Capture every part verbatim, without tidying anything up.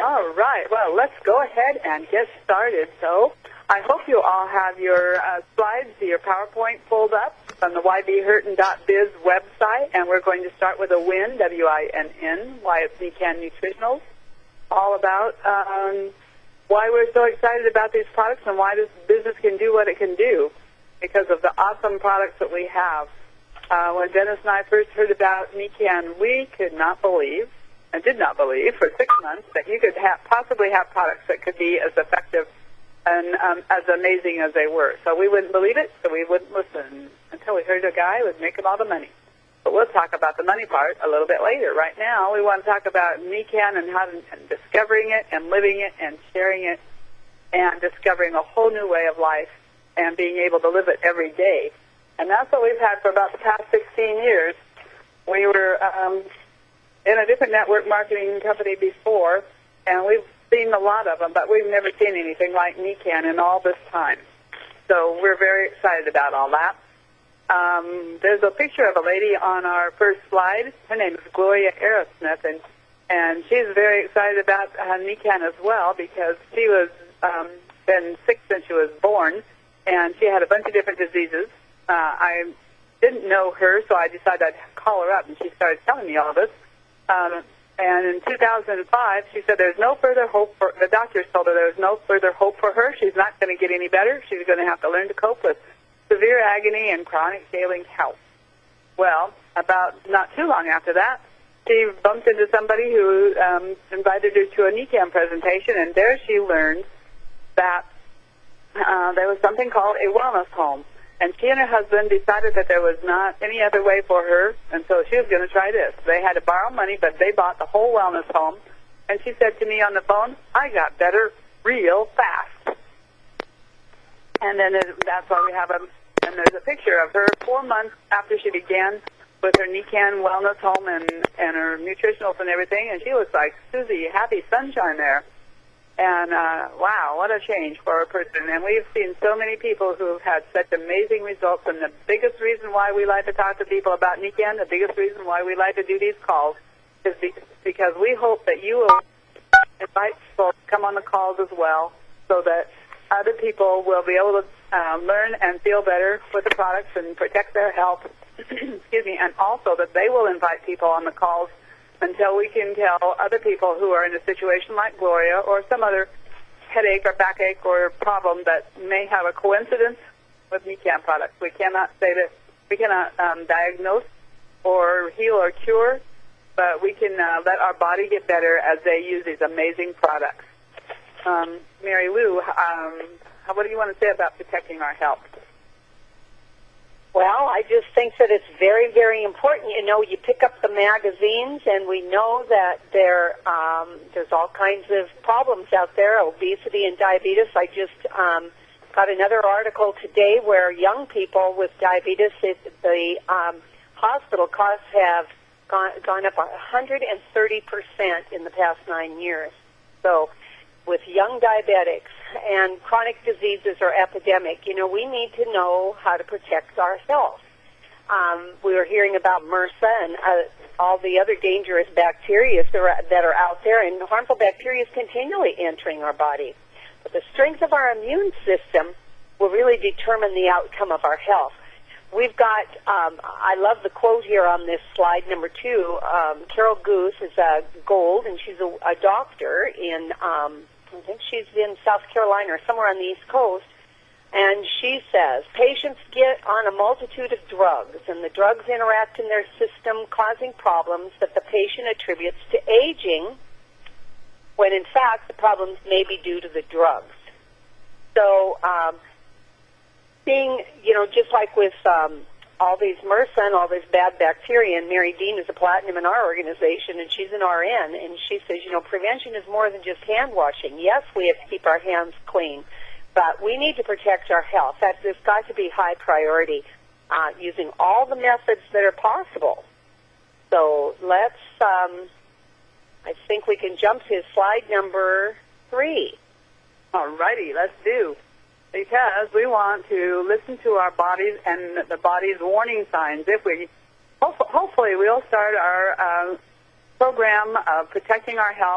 All right. Well, let's go ahead and get started. So I hope you all have your uh, slides, your PowerPoint pulled up from the y b hurton dot biz website, and we're going to start with a WIN, W I N N, why it's Nican Nutritionals, all about um, why we're so excited about these products and why this business can do what it can do because of the awesome products that we have. Uh, when Dennis and I first heard about Nican, we could not believe, and did not believe for six months, that you could have, possibly have products that could be as effective and um, as amazing as they were. So we wouldn't believe it, so we wouldn't listen until we heard a guy who was making all the money. But we'll talk about the money part a little bit later. Right now, we want to talk about Nican and how to, and discovering it and living it and sharing it and discovering a whole new way of life and being able to live it every day. And that's what we've had for about the past sixteen years. We were um, in a different network marketing company before, and we've seen a lot of them, but we've never seen anything like Nican in all this time. So we're very excited about all that. Um, there's a picture of a lady on our first slide. Her name is Gloria Aerosmith, and, and she's very excited about uh, Nican as well because she was um, been sick since she was born, and she had a bunch of different diseases. Uh, I didn't know her, so I decided I'd call her up, and she started telling me all this. Um, and in two thousand five, she said there's no further hope for, the doctors told her there was no further hope for her. She's not going to get any better. She's going to have to learn to cope with severe agony and chronic failing health. Well, about not too long after that, she bumped into somebody who um, invited her to a Nican presentation, and there she learned that uh, there was something called a wellness home. And she and her husband decided that there was not any other way for her, and so she was going to try this. They had to borrow money, but they bought the whole wellness home. And she said to me on the phone, I got better real fast. And then that's why we have a, and there's a picture of her four months after she began with her Nican wellness home and, and her nutritionals and everything, and she looks like Susie, happy sunshine there. And, uh, wow, what a change for a person. And we've seen so many people who have had such amazing results. And the biggest reason why we like to talk to people about Nican, the biggest reason why we like to do these calls, is because we hope that you will invite people to come on the calls as well so that other people will be able to uh, learn and feel better with the products and protect their health. Excuse me. And also that they will invite people on the calls until we can tell other people who are in a situation like Gloria or some other headache or backache or problem that may have a coincidence with Nican products. We cannot say that we cannot um, diagnose or heal or cure, but we can uh, let our body get better as they use these amazing products. Um, Mary Lou, um, what do you want to say about protecting our health? Well, I just think that it's very, very important. You know, you pick up the magazines, and we know that there um, there's all kinds of problems out there, obesity and diabetes. I just um, got another article today where young people with diabetes, it, the um, hospital costs have gone, gone up one hundred thirty percent in the past nine years. So with young diabetics and chronic diseases are epidemic, you know, we need to know how to protect our health. Um, we were hearing about MRSA and uh, all the other dangerous bacteria that are, that are out there, and harmful bacteria is continually entering our body. But the strength of our immune system will really determine the outcome of our health. We've got, um, I love the quote here on this slide, number two. Um, Carol Goose is a Gold, and she's a, a doctor in, um, I think she's in South Carolina or somewhere on the East Coast. And she says, patients get on a multitude of drugs, and the drugs interact in their system, causing problems that the patient attributes to aging, when in fact the problems may be due to the drugs. So, um, being, you know, just like with um, all these MRSA and all this bad bacteria, and Mary Dean is a platinum in our organization, and she's an R N, and she says, you know, prevention is more than just hand washing. Yes, we have to keep our hands clean, but we need to protect our health. That's, there's got to be high priority, uh, using all the methods that are possible. So let's, um, I think we can jump to slide number three. All righty, let's do. Because we want to listen to our bodies and the body's warning signs. If we, hopefully we'll start our uh, program of protecting our health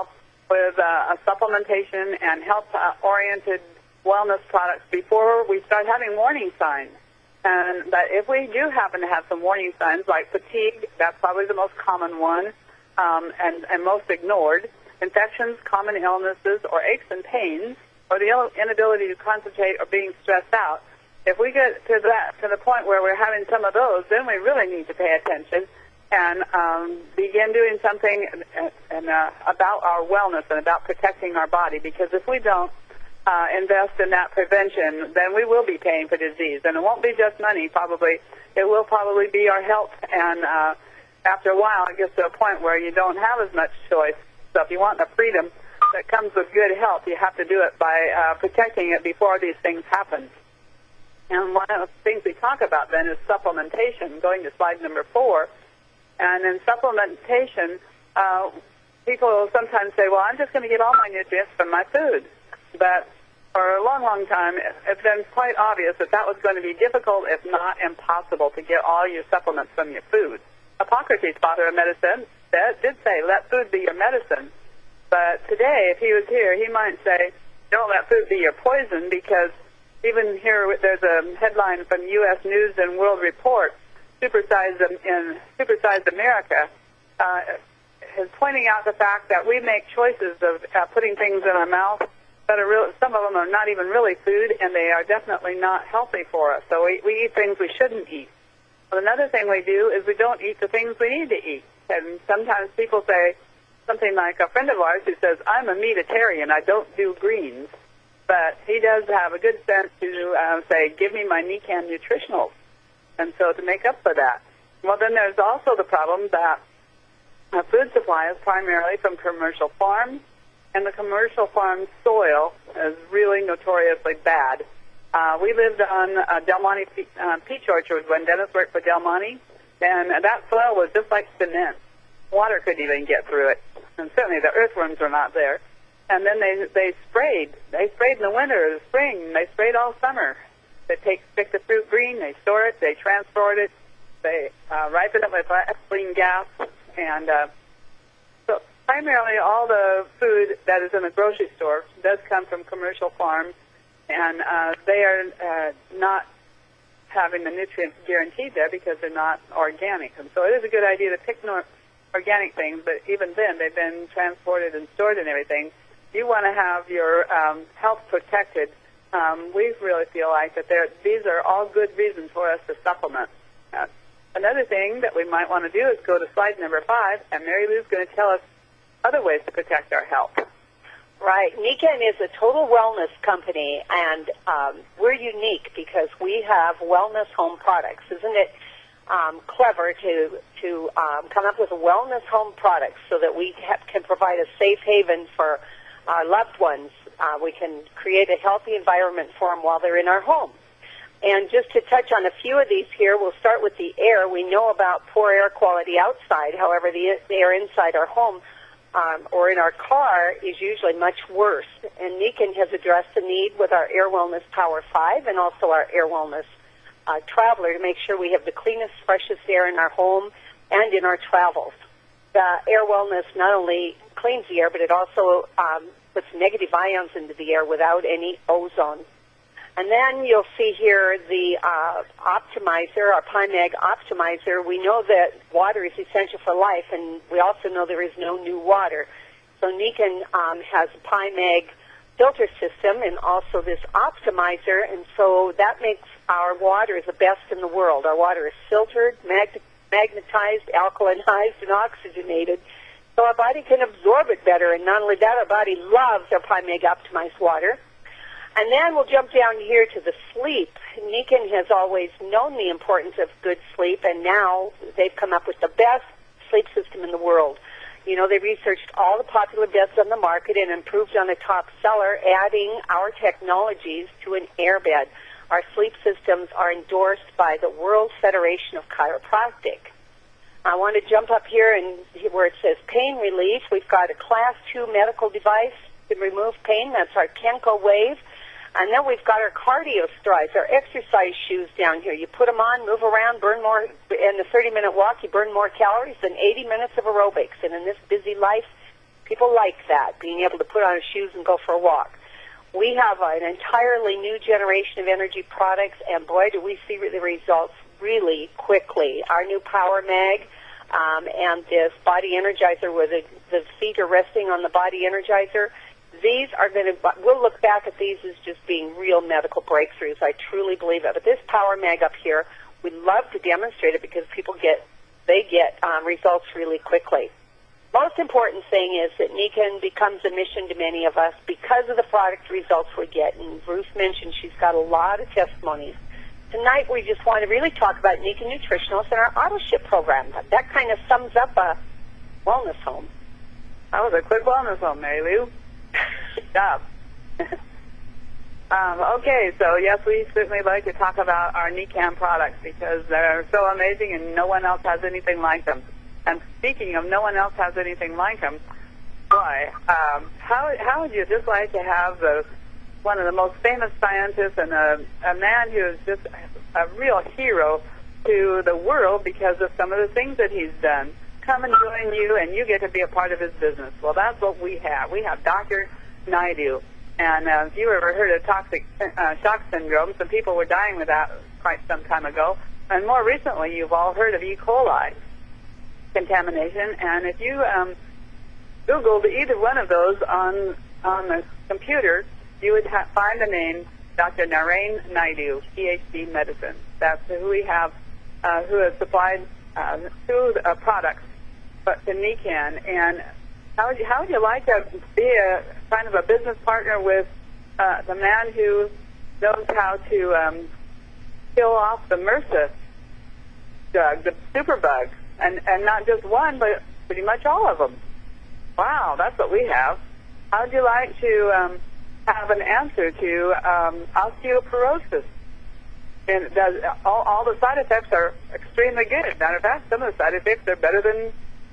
with uh, a supplementation and health-oriented wellness products before we start having warning signs. And that if we do happen to have some warning signs like fatigue, that's probably the most common one um, and, and most ignored, infections, common illnesses, or aches and pains, or the inability to concentrate or being stressed out, if we get to that, to the point where we're having some of those, then we really need to pay attention and um, begin doing something and, and, uh, about our wellness and about protecting our body. Because if we don't uh, invest in that prevention, then we will be paying for disease. And it won't be just money, probably. It will probably be our health. And uh, after a while, it gets to a point where you don't have as much choice. So if you want the freedom that comes with good health, you have to do it by uh, protecting it before these things happen. And one of the things we talk about then is supplementation, going to slide number four. And in supplementation, uh, people sometimes say, well, I'm just going to get all my nutrients from my food. But for a long, long time, it's been quite obvious that that was going to be difficult, if not impossible, to get all your supplements from your food. Hippocrates, father of medicine, said, did say, let food be your medicine. But today, if he was here, he might say, don't let food be your poison, because even here, there's a headline from U S News and World Report, Supersized in Supersized America, uh, is pointing out the fact that we make choices of uh, putting things in our mouth that are real. Some of them are not even really food, and they are definitely not healthy for us. So we, we eat things we shouldn't eat. Well, another thing we do is we don't eat the things we need to eat. And sometimes people say something like a friend of ours who says, I'm a meatitarian, I don't do greens. But he does have a good sense to uh, say, give me my Nican Nutritionals. And so to make up for that. Well, then there's also the problem that uh, food supply is primarily from commercial farms, and the commercial farm soil is really notoriously bad. Uh, we lived on uh, Del Monte uh, Peach Orchard when Dennis worked for Del Monte, and that soil was just like cement. Water couldn't even get through it, and certainly the earthworms were not there. And then they they sprayed. They sprayed in the winter, the spring. They sprayed all summer. They take pick the fruit green. They store it. They transport it. They uh, ripen it with ethylene gas. And uh, so primarily all the food that is in the grocery store does come from commercial farms, and uh, they are uh, not having the nutrients guaranteed there because they're not organic. And so it is a good idea to pick nor- organic things, but even then they've been transported and stored and everything. You want to have your um, health protected. Um, we really feel like that these are all good reasons for us to supplement. Uh, another thing that we might want to do is go to slide number five, and Mary Lou's going to tell us other ways to protect our health. Right. Nican is a total wellness company, and um, we're unique because we have wellness home products. Isn't it um, clever to to um, come up with a wellness home product so that we ha- can provide a safe haven for our loved ones? Uh, we can create a healthy environment for them while they're in our home. And just to touch on a few of these here, we'll start with the air. We know about poor air quality outside. However, the, the air inside our home um, or in our car is usually much worse. And Nican has addressed the need with our Air Wellness Power five and also our Air Wellness uh, Traveler to make sure we have the cleanest, freshest air in our home and in our travels. The Air Wellness not only cleans the air, but it also um, puts negative ions into the air without any ozone. And then you'll see here the uh, optimizer, our PyMag optimizer. We know that water is essential for life, and we also know there is no new water. So Nican um, has a PyMag filter system and also this optimizer, and so that makes our water the best in the world. Our water is filtered, mag- magnetized, alkalinized, and oxygenated, so our body can absorb it better. And not only that, our body loves our PyMag optimized water. And then we'll jump down here to the sleep. Nican has always known the importance of good sleep, and now they've come up with the best sleep system in the world. You know, they researched all the popular beds on the market and improved on a top seller, adding our technologies to an airbed. Our sleep systems are endorsed by the World Federation of Chiropractic. I want to jump up here and where it says pain relief. We've got a class two medical device to remove pain. That's our Kenko Wave. And then we've got our cardio strides, our exercise shoes down here. You put them on, move around, burn more. In a thirty-minute walk, you burn more calories than eighty minutes of aerobics. And in this busy life, People like that, being able to put on shoes and go for a walk. We have an entirely new generation of energy products, and boy, do we see the results really quickly. Our new Power Mag um, and this Body Energizer, where the, the feet are resting on the Body Energizer, these are going to, we'll look back at these as just being real medical breakthroughs. I truly believe it. But this Power Mag up here, we love to demonstrate it because people get, they get um, results really quickly. Most important thing is that Nikan becomes a mission to many of us because of the product results we get. And Ruth mentioned she's got a lot of testimonies. Tonight we just want to really talk about Nikan Nutritionals and our auto-ship program. That kind of sums up a wellness home. That was a quick wellness home, Mary Lou. Good job. um, okay, so yes, we certainly like to talk about our Nikan products because they're so amazing and no one else has anything like them. And speaking of no one else has anything like them, boy, um, how how would you just like to have the, one of the most famous scientists and a, a man who is just a real hero to the world because of some of the things that he's done, come and join you and you get to be a part of his business? Well, that's what we have. We have Doctor Naidu. And uh, if you ever heard of toxic uh, shock syndrome, some people were dying with that quite some time ago. And more recently, you've all heard of E. coli contamination, and if you um, Googled either one of those on on the computer, you would ha- find the name Doctor Narain Naidu, P H D medicine. That's who we have, uh, who has supplied uh, two uh, products, but to Nikan. And how would you how would you like to be a kind of a business partner with uh, the man who knows how to um, kill off the MRSA drug, the superbug? And, and not just one, but pretty much all of them. Wow, that's what we have. How would you like to um, have an answer to um, osteoporosis? And does, all, all the side effects are extremely good. Matter of fact, some of the side effects are better than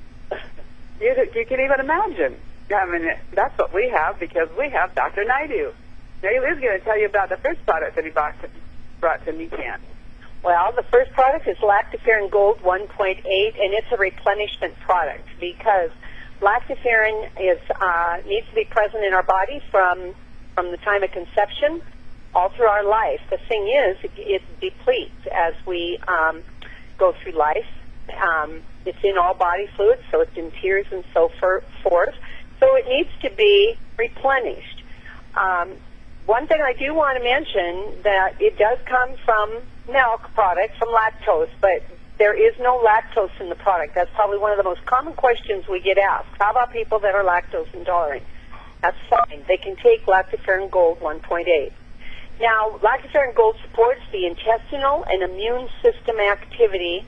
you, you can even imagine. I mean, that's what we have because we have Doctor Naidu. Now, he was going to tell you about the first product that he brought to, brought to Nikan. Well, the first product is Lactoferrin Gold one point eight, and it's a replenishment product because lactoferrin is uh, needs to be present in our body from from the time of conception all through our life. The thing is, it, it depletes as we um, go through life. Um, it's in all body fluids, so it's in tears and so forth. So it needs to be replenished. Um, one thing I do want to mention that it does come from milk product, from lactose, but there is no lactose in the product. That's probably one of the most common questions we get asked. How about people that are lactose intolerant? That's fine. They can take Lactoferrin Gold one point eight. Now, Lactoferrin Gold supports the intestinal and immune system activity,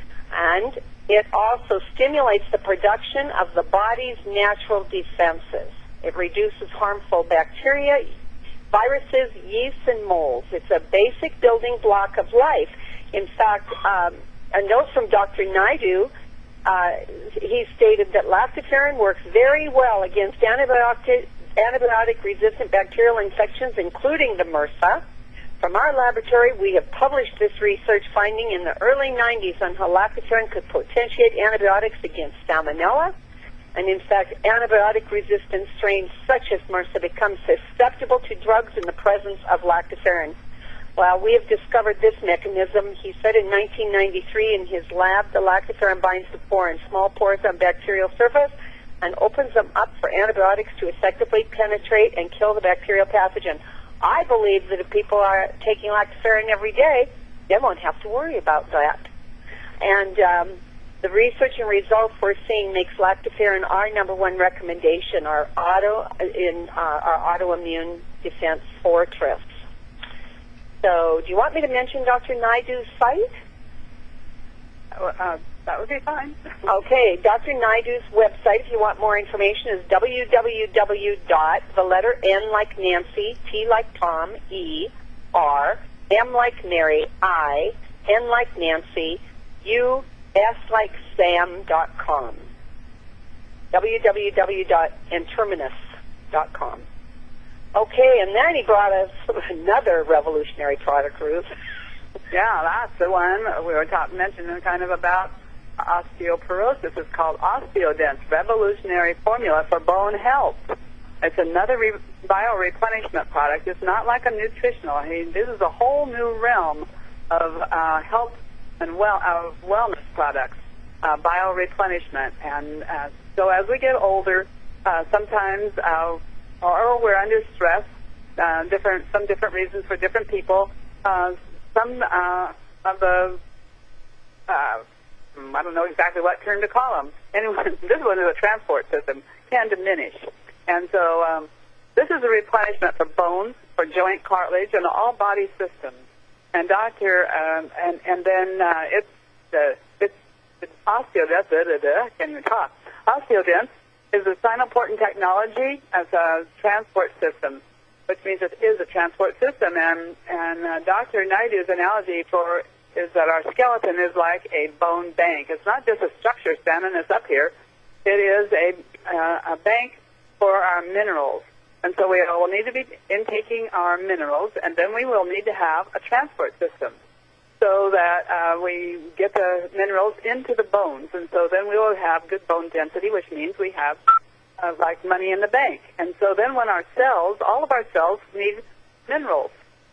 and it also stimulates the production of the body's natural defenses. It reduces harmful bacteria, viruses, yeasts, and molds. It's a basic building block of life. In fact, um, a note from Doctor Naidu, uh, he stated that lactoferrin works very well against antibiotic, antibiotic-resistant bacterial infections, including the MRSA. From our laboratory, we have published this research finding in the early nineties on how lactoferrin could potentiate antibiotics against salmonella. And in fact, antibiotic-resistant strains such as MRSA become susceptible to drugs in the presence of lactoferrin. Well, we have discovered this mechanism. He said in nineteen ninety-three in his lab, the lactoferrin binds the pore in small pores on bacterial surface and opens them up for antibiotics to effectively penetrate and kill the bacterial pathogen. I believe that if people are taking lactoferrin every day, they won't have to worry about that. And um, the research and results we're seeing makes lactoferrin our number one recommendation, our auto in uh, our autoimmune defense fortress. So, do you want me to mention Doctor Naidu's site? Uh, that would be fine. Okay, Doctor Naidu's website, if you want more information, is w w w dot the letter N like Nancy, T like Tom, E, R, M like Mary, I, N like Nancy, U, S like Sam dot com. w w w dot interminus dot com. Okay, and then he brought us another revolutionary product, Ruth. Yeah, that's the one we were talking, mentioning kind of about osteoporosis. It's called OsteoDens, Revolutionary Formula for Bone Health. It's another re- bio-replenishment product. It's not like a nutritional. I mean, this is a whole new realm of uh, health and well of wellness products, uh, bio-replenishment. And uh, so as we get older, uh, sometimes uh, or we're under stress, uh, different some different reasons for different people. Uh, some uh, of the uh, I don't know exactly what term to call them. Anyway, this one is a transport system, can diminish. And so um, this is a replenishment for bones, for joint cartilage, and all body systems. And doctor, um, and and then uh, it's uh, it's it's OsteoDens. Da, da, da, can't even talk. OsteoDens is a Sinoportant technology as a transport system, which means it is a transport system. And and uh, Doctor Naidu's analogy for is that our skeleton is like a bone bank. It's not just a structure standing us up here. It is a uh, a bank for our minerals. And so we will need to be intaking our minerals, and then we will need to have a transport system so that uh, we get the minerals into the bones. And so then we will have good bone density, which means we have uh, like money in the bank. And so then when our cells, all of our cells need minerals.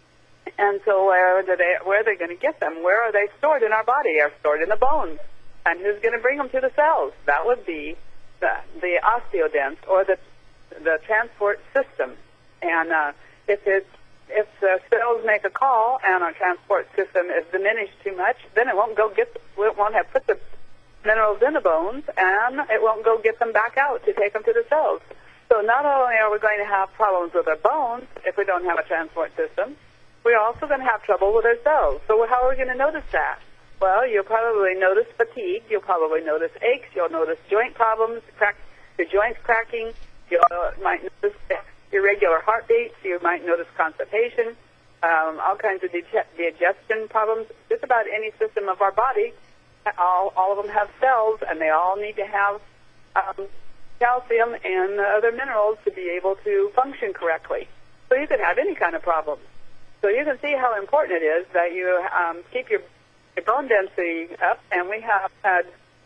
And so where, do they, where are they going to get them? Where are they stored in our body? They're stored in the bones. And who's going to bring them to the cells? That would be the, the OsteoDens, or the the transport system. And uh, if it's, if the cells make a call and our transport system is diminished too much, then it won't go get, it won't have put the minerals in the bones, and it won't go get them back out to take them to the cells. So not only are we going to have problems with our bones if we don't have a transport system, we're also going to have trouble with our cells. So how are we going to notice that? Well, you'll probably notice fatigue. You'll probably notice aches. You'll notice joint problems, crack, your joints cracking. You might notice irregular heartbeats. You might notice constipation, um, all kinds of dig- digestion problems. Just about any system of our body, all, all of them have cells, and they all need to have um, calcium and other minerals to be able to function correctly. So you could have any kind of problem. So you can see how important it is that you um, keep your, your bone density up, and we have had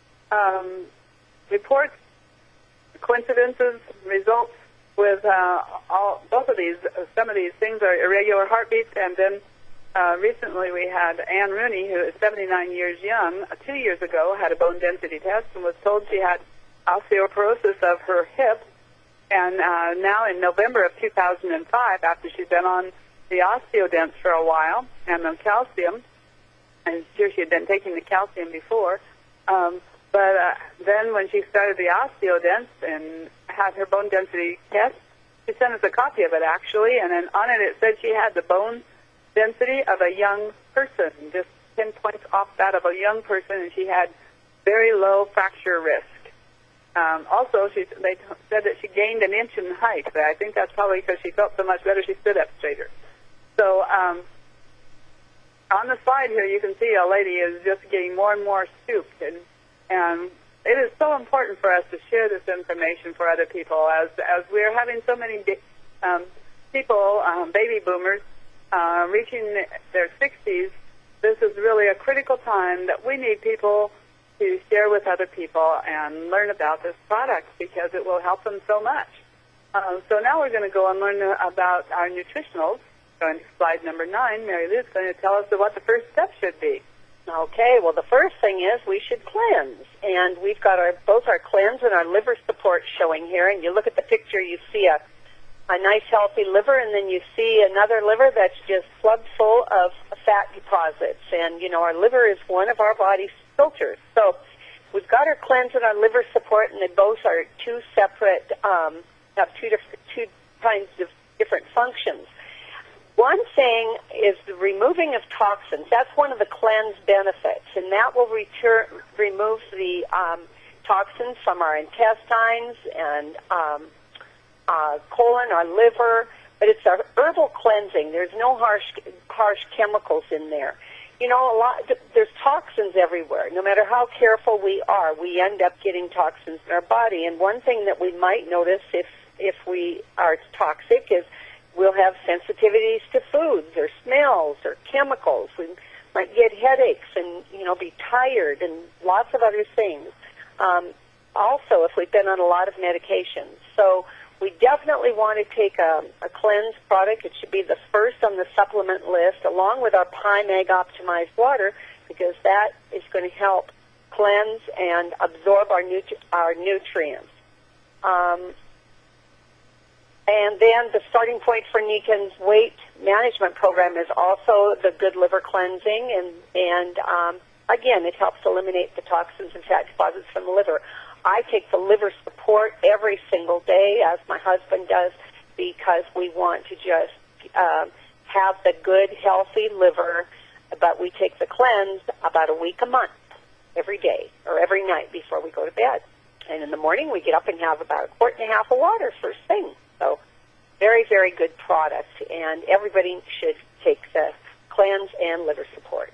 um, reports, coincidences, results with uh, all both of these. Uh, some of these things are irregular heartbeats, and then uh, recently we had Anne Rooney, who is seventy-nine years young, uh, two years ago had a bone density test and was told she had osteoporosis of her hip. And uh, now in November of two thousand five, after she'd been on the OsteoDens for a while and the calcium, and sure she had been taking the calcium before, um, But uh, then when she started the OsteoDens and had her bone density test, she sent us a copy of it, actually, and then on it it said she had the bone density of a young person, just ten points off that of a young person, and she had very low fracture risk. Um, also, she, they t- said that she gained an inch in height, but I think that's probably because she felt so much better she stood up straighter. So um, on the slide here, you can see a lady is just getting more and more stooped, and And it is so important for us to share this information for other people, as as we're having so many um, people, um, baby boomers, uh, reaching their sixties. This is really a critical time that we need people to share with other people and learn about this product, because it will help them so much. Uh, so now we're going to go and learn about our nutritionals. Going to slide number nine, Mary Lou is going to tell us what the first step should be. Okay, well, the first thing is we should cleanse. And we've got our both our cleanse and our liver support showing here. And you look at the picture, you see a, a nice, healthy liver, and then you see another liver that's just plugged full of fat deposits. And, you know, our liver is one of our body's filters. So we've got our cleanse and our liver support, and they both are two separate, um, have two, different, two kinds of different functions. One thing is the removing of toxins. That's one of the cleanse benefits, and that will return, remove the um, toxins from our intestines and um, uh, colon, our liver. But it's a herbal cleansing. There's no harsh, harsh chemicals in there. You know, a lot. There's toxins everywhere. No matter how careful we are, we end up getting toxins in our body. And one thing that we might notice if if we are toxic is we'll have sensitivities to foods or smells or chemicals. We might get headaches and, you know, be tired, and lots of other things. Um, also, if we've been on a lot of medications. So we definitely want to take a, a cleanse product. It should be the first on the supplement list, along with our PyMag Optimized Water, because that is going to help cleanse and absorb our, nutri- our nutrients. Um, and then the starting point for Nikan's weight management program is also the Good Liver Cleansing, and, and um, again, it helps eliminate the toxins and fat deposits from the liver. I take the liver support every single day, as my husband does, because we want to just uh, have the good, healthy liver, but we take the cleanse about a week a month, every day or every night before we go to bed. And in the morning, we get up and have about a quart and a half of water first thing. So very, very good product, and everybody should take the cleanse and liver support.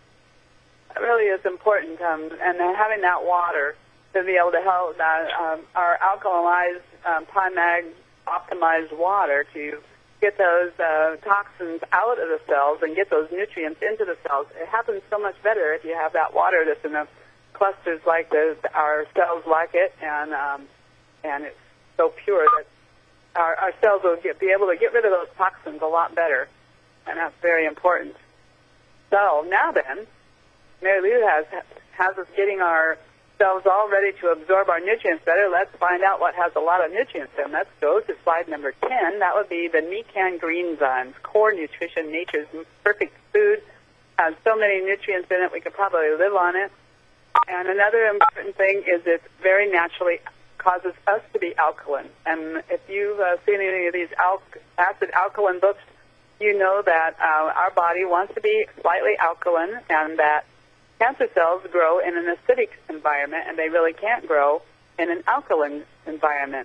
It really is important, um, and having that water to be able to help that, um, our alkalized um, PyMag optimized water to get those uh, toxins out of the cells and get those nutrients into the cells. It happens so much better if you have that water that's in the clusters like the, our cells like it, and um, and it's so pure that our, our cells will get, be able to get rid of those toxins a lot better, and that's very important. So now then, Mary Lou has has us getting our cells all ready to absorb our nutrients better. Let's find out what has a lot of nutrients in. Let's go to slide number ten. That would be the Nikan Greenzymes, core nutrition, nature's perfect food. Has so many nutrients in it, we could probably live on it. And another important thing is it very naturally causes us to be alkaline. And if you've uh, seen any of these al- acid alkaline books, you know that uh, our body wants to be slightly alkaline, and that cancer cells grow in an acidic environment, and they really can't grow in an alkaline environment.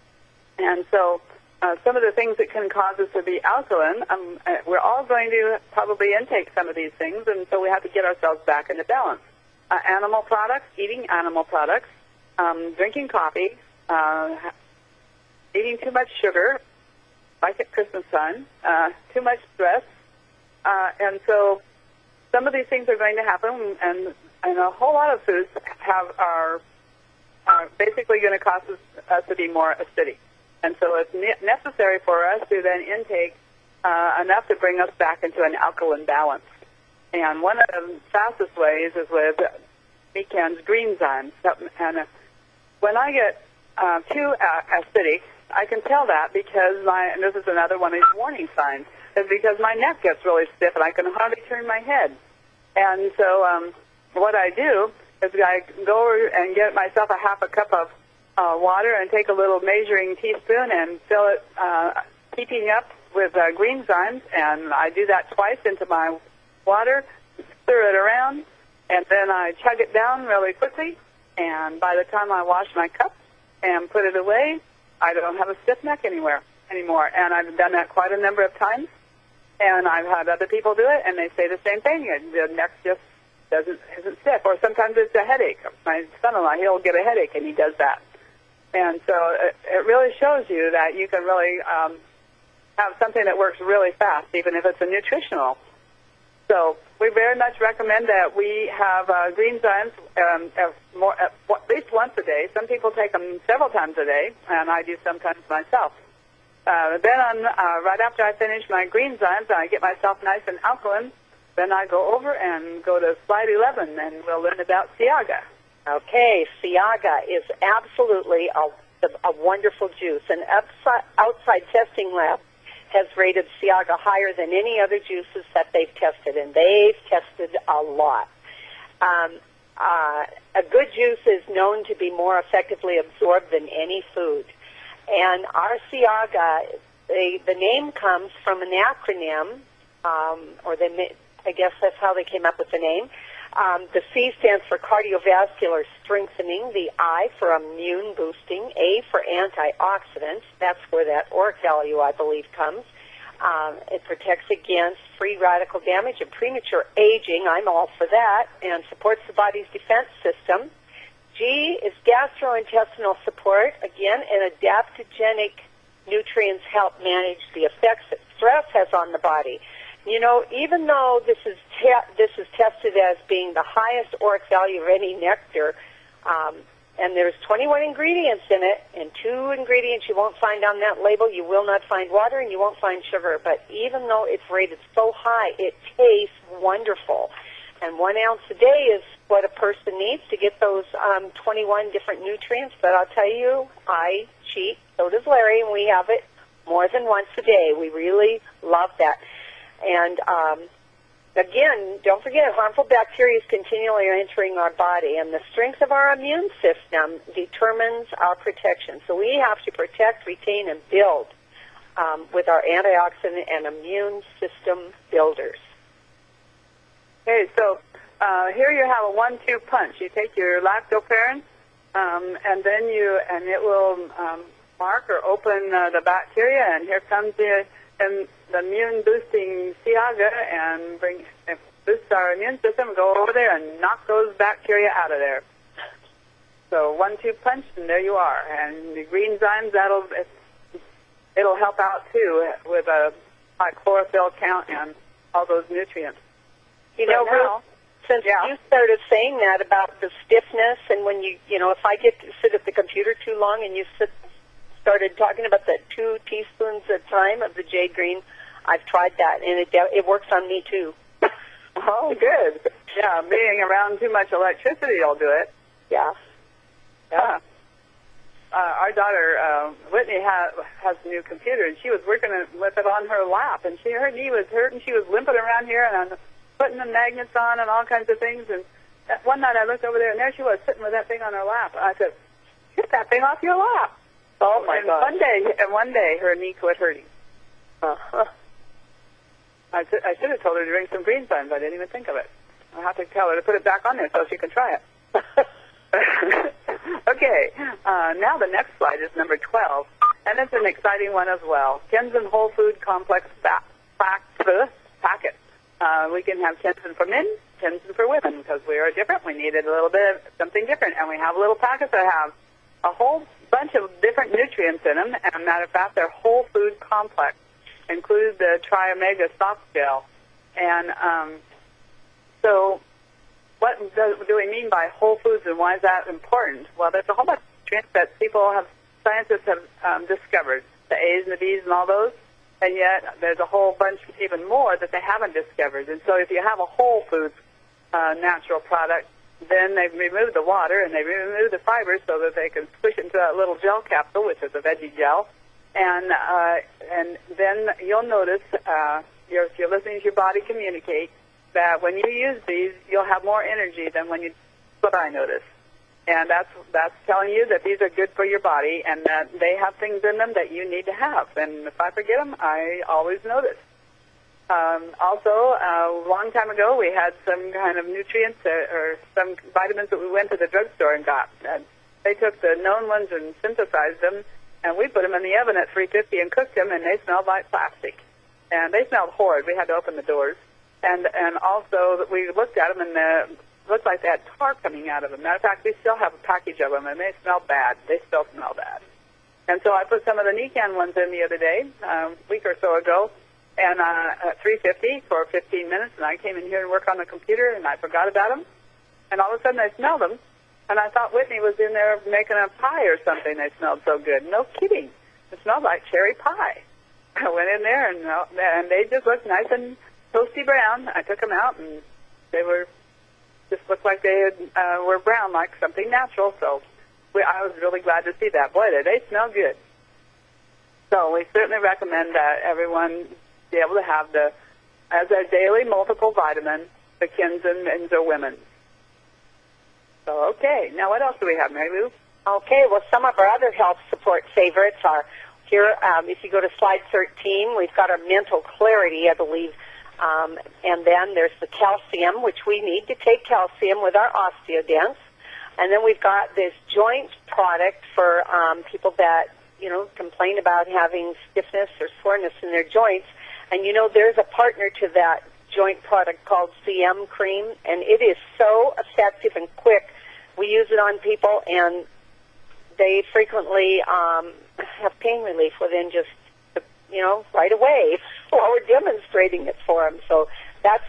And so uh, some of the things that can cause us to be alkaline, um, uh, we're all going to probably intake some of these things, and so we have to get ourselves back into balance. Uh, animal products, eating animal products, um, drinking coffee, uh, eating too much sugar, like at Christmas time, uh, too much stress, uh, and so some of these things are going to happen, and, and a whole lot of foods have are, are basically going to cause us, us to be more acidic. And so it's ne- necessary for us to then intake uh, enough to bring us back into an alkaline balance. And one of the fastest ways is with Nikan's Greenzymes. And uh, when I get uh, too uh, acidic, I can tell that because my, and this is another one of these warning signs, is because my neck gets really stiff and I can hardly turn my head. And so um, what I do is I go over and get myself a half a cup of uh, water and take a little measuring teaspoon and fill it, uh, keeping up with uh, Greenzymes, and I do that twice into my water, stir it around, and then I chug it down really quickly, and by the time I wash my cup and put it away, I don't have a stiff neck anywhere anymore. And I've done that quite a number of times. And I've had other people do it, and they say the same thing. The neck just doesn't isn't stiff. Or sometimes it's a headache. My son-in-law, he'll get a headache, and he does that. And so it, it really shows you that you can really um, have something that works really fast, even if it's a nutritional. So we very much recommend that we have uh, Greenzymes um, at, more, at least once a day. Some people take them several times a day, and I do sometimes myself. Uh, then on, uh, right after I finish my Greenzymes, I get myself nice and alkaline. Then I go over and go to slide eleven, and we'll learn about Ciaga. Okay, Ciaga is absolutely a, a wonderful juice. An outside, outside testing lab has rated Ciaga higher than any other juices that they've tested, and they've tested a lot. Um, uh, a good juice is known to be more effectively absorbed than any food. And our Ciaga, the, the name comes from an acronym, um, or they, I guess that's how they came up with the name. Um, the C stands for cardiovascular strengthening, the I for immune boosting, A for antioxidants. That's where that O R A C value, I believe, comes. Um, it protects against free radical damage and premature aging. I'm all for that, and supports the body's defense system. G is gastrointestinal support. Again, and adaptogenic nutrients help manage the effects that stress has on the body. You know, even though this is te- this is tested as being the highest auric value of any nectar. Um, and there's twenty-one ingredients in it, and two ingredients you won't find on that label. You will not find water, and you won't find sugar. But even though it's rated so high, it tastes wonderful. And one ounce a day is what a person needs to get those um, twenty-one different nutrients. But I'll tell you, I cheat, so does Larry, and we have it more than once a day. We really love that. And um, again, don't forget, harmful bacteria is continually entering our body, and the strength of our immune system determines our protection. So we have to protect, retain, and build um, with our antioxidant and immune system builders. Okay, so uh, here you have a one two punch. You take your lactoferrin, um, and then you, and it will um, mark or open uh, the bacteria, and here comes the, um, the immune-boosting Ciaga, and bring it boosts our immune system, go over there and knock those bacteria out of there. So one two punch, and there you are. And the green zymes, that'll, it'll help out, too, with a high chlorophyll count and all those nutrients. You know, Ruth, since yeah. you started saying that about the stiffness, and when you, you know, if I get to sit at the computer too long and you sit, started talking about the two teaspoons at a time of the Jade Green, I've tried that, and it it works on me, too. Oh, good. Yeah, being around too much electricity will do it. Yeah. Yeah. Uh, our daughter, uh, Whitney, ha- has a new computer, and she was working with it on her lap, and she her knee was hurt, and she was limping around here, and on putting the magnets on and all kinds of things. And one night I looked over there, and there she was sitting with that thing on her lap. And I said, "Get that thing off your lap!" Oh my and God! One day, and one day, her knee quit hurting. Uh-huh. I, t- I should have told her to drink some green sun, but I didn't even think of it. I'll have to tell her to put it back on there so she can try it. Okay, uh, now the next slide is number twelve, and it's an exciting one as well. Kenzen Whole Food Complex fa- fa- packet. Uh, we can have Kenzen for men, Kenzen for women, because we are different. We needed a little bit of something different, and we have little packets that have a whole bunch of different nutrients in them. And matter of fact, they're whole food complex, include the Tri-Omega soft gel. And um, so what do, do we mean by whole foods, and why is that important? Well, there's a whole bunch of nutrients that people have, scientists have um, discovered, the A's and the B's and all those. And yet there's a whole bunch even more that they haven't discovered. And so if you have a whole foods uh, natural product, then they've removed the water and they've removed the fibers so that they can squish it into that little gel capsule, which is a veggie gel. And uh, and then you'll notice, uh, you're, if you're listening to your body communicate, that when you use these, you'll have more energy than when you, what I notice. And that's that's telling you that these are good for your body and that they have things in them that you need to have. And if I forget them, I always notice. Um, also, uh, a long time ago, we had some kind of nutrients uh, or some vitamins that we went to the drugstore and got. And they took the known ones and synthesized them, and we put them in the oven at three fifty and cooked them, and they smelled like plastic. And they smelled horrid. We had to open the doors. And and also, we looked at them, and the looked like they had tar coming out of them. Matter of fact, we still have a package of them, and they smell bad. They still smell bad. And so I put some of the Nican ones in the other day, uh, a week or so ago, and uh, at three fifty for fifteen minutes, and I came in here to work on the computer, and I forgot about them. And all of a sudden, I smelled them, and I thought Whitney was in there making a pie or something. They smelled so good. No kidding. It smelled like cherry pie. I went in there, and, uh, and they just looked nice and toasty brown. I took them out, and they were just looked like they had, uh, were brown, like something natural. So we, I was really glad to see that. Boy, did they smell good. So we certainly recommend that everyone be able to have the, as their daily multiple vitamin, the Kenzen Enzo Women. So, okay. Now, what else do we have, Mary Lou? Okay. Well, some of our other health support favorites are here. Um, if you go to slide thirteen, we've got our mental clarity, I believe. Um, and then there's the calcium, which we need to take calcium with our OsteoDense. And then we've got this joint product for um, people that, you know, complain about having stiffness or soreness in their joints. And, you know, there's a partner to that joint product called C M Cream, and it is so effective and quick. We use it on people, and they frequently um, have pain relief within just, you know, right away while we're demonstrating it for them. So that's a, a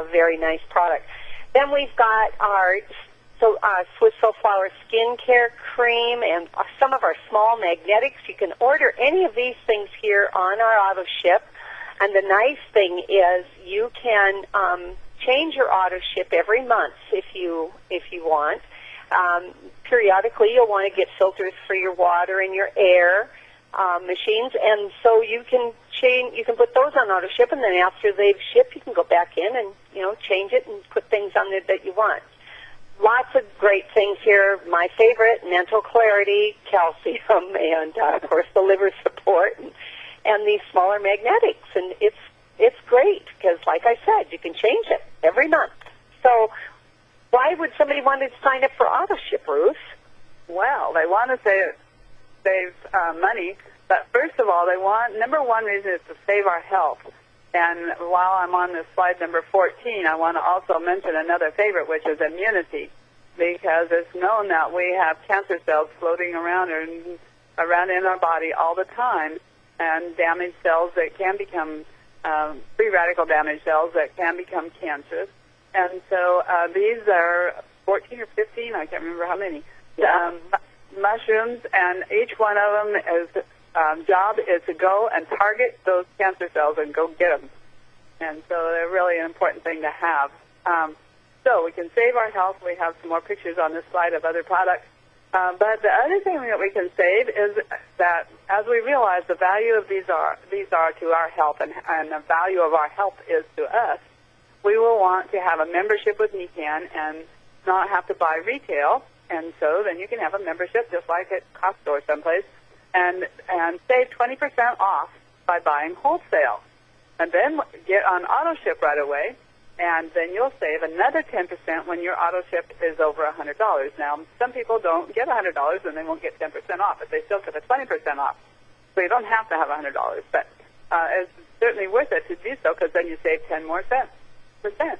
a very nice product. Then we've got our so uh, Swiss Soulflower Skincare Cream and some of our small magnetics. You can order any of these things here on our auto ship. And the nice thing is you can um, change your auto ship every month if you if you want. Um, periodically, you'll want to get filters for your water and your air um, machines, and so you can change. You can put those on auto ship, and then after they've shipped, you can go back in and you know change it and put things on there that you want. Lots of great things here. My favorite: mental clarity, calcium, and uh, of course the liver support. And, and these smaller magnetics, and it's it's great because, like I said, you can change it every month. So why would somebody want to sign up for AutoShip, Ruth? Well, they want to save, save uh, money, but first of all, they want, number one reason is to save our health. And while I'm on this slide number fourteen, I want to also mention another favorite, which is immunity, because it's known that we have cancer cells floating around, or around in our body all the time, and damaged cells that can become um, free radical damaged cells that can become cancerous. And so uh, these are fourteen or fifteen, I can't remember how many, Yeah. um, mushrooms, and each one of them is um, job is to go and target those cancer cells and go get them. And so they're really an important thing to have. Um, so we can save our health. We have some more pictures on this slide of other products. Uh, but the other thing that we can save is that as we realize the value of these are these are to our health, and, and the value of our health is to us, we will want to have a membership with Nican and not have to buy retail. And so then you can have a membership just like at Costco or someplace, and and save twenty percent off by buying wholesale. And then get on AutoShip right away, and then you'll save another ten percent when your AutoShip is over one hundred dollars. Now, some people don't get one hundred dollars and they won't get ten percent off, but they still get a twenty percent off. So you don't have to have one hundred dollars, but uh, it's certainly worth it to do so because then you save ten more cents, percent.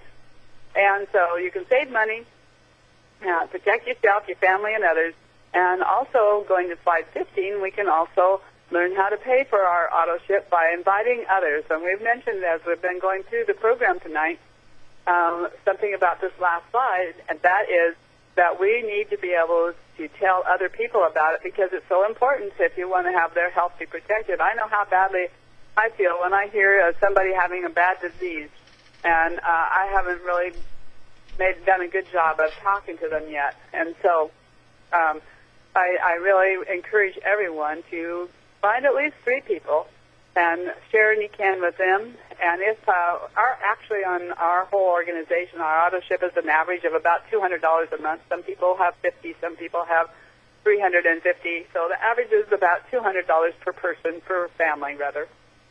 And so you can save money, uh, protect yourself, your family, and others. And also, going to slide fifteen, we can also learn how to pay for our AutoShip by inviting others. And we've mentioned, as we've been going through the program tonight, um, something about this last slide, and that is that we need to be able to tell other people about it because it's so important if you want to have their health be protected. I know how badly I feel when I hear uh, somebody having a bad disease, and uh, I haven't really made done a good job of talking to them yet. And so um, I, I really encourage everyone to find at least three people and share any can with them. And if uh, our actually on our whole organization, our AutoShip is an average of about two hundred dollars a month. Some people have fifty, some people have three hundred fifty. So the average is about two hundred dollars per person, per family rather.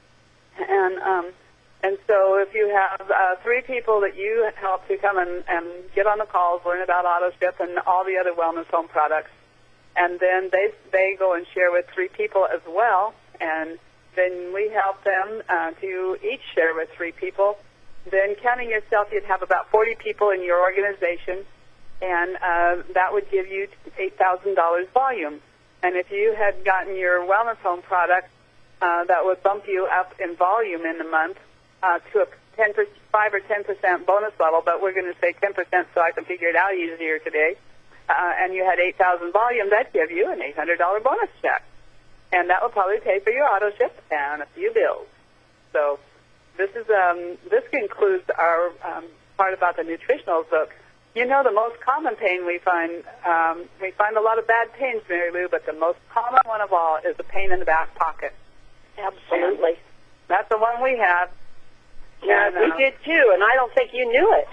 And um, and so if you have uh, three people that you help to come and, and get on the calls, learn about AutoShip and all the other wellness home products, and then they they go and share with three people as well, and then we help them uh, to each share with three people. Then counting yourself, you'd have about forty people in your organization, and uh, that would give you eight thousand dollars volume. And if you had gotten your wellness home product, uh, that would bump you up in volume in the month uh, to a ten, five or ten percent bonus level, but we're going to say ten percent so I can figure it out easier today. Uh, and you had eight thousand volume, that'd give you an eight hundred dollars bonus check. And that will probably pay for your AutoShip and a few bills. So this is um, this concludes our um, part about the nutritionals book. You know, the most common pain we find, um, we find a lot of bad pains, Mary Lou, but the most common one of all is the pain in the back pocket. Absolutely. And that's the one we have. Yeah, and, we uh, did too, and I don't think you knew it.